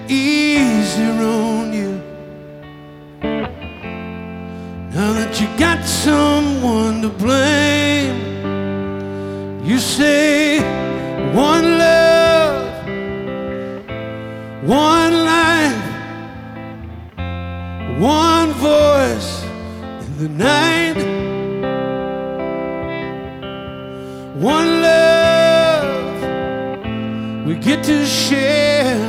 easier on you now that you got someone to blame. You say one love, one life, one voice in the night, one love we get to share